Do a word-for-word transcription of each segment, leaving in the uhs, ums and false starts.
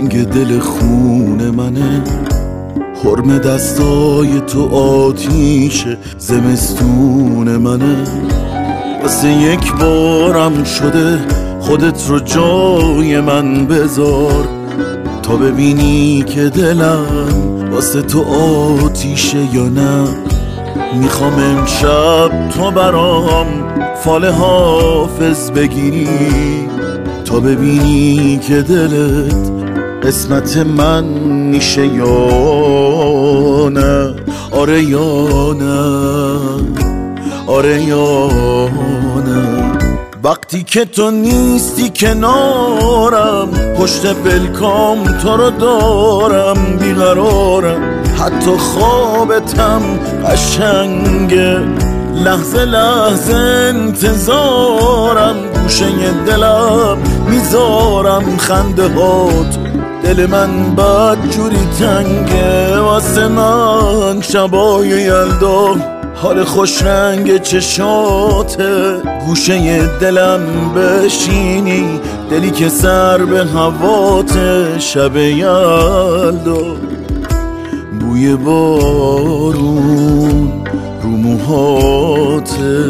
رنگ دل خون منه، حرم دستای تو آتیش زمستون منه. واسه یک بارم شده خودت رو جای من بذار، تا ببینی که دلم واسه تو آتیشه یا نه. میخوام امشب تو برام فال حافظ بگیری، تا ببینی که دلت قسمت من میشه یا نه. آره یا نه، آره یا نه. وقتی که تو نیستی کنارم، پشت پلکام تو رو دارم، بیقرارم، حتی خوابتم قشنگه، لحظه لحظه انتظارم، گوشه دلم میذارم خنده هات. دل من بد جوری تنگه واسه من، شبای یلدا حال خوش رنگ چشاته، گوشه دلم بشینی، دلی که سر به هواته. شب یلدا بوی بارون رو موهاته،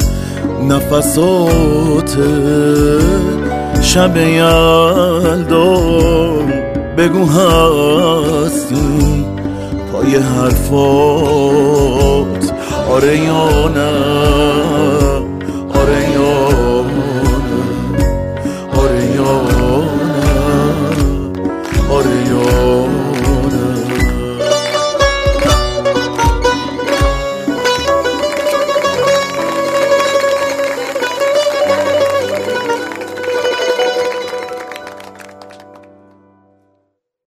نفساته. شب یلدا بگو هستی پای حرفات، آره یا نه.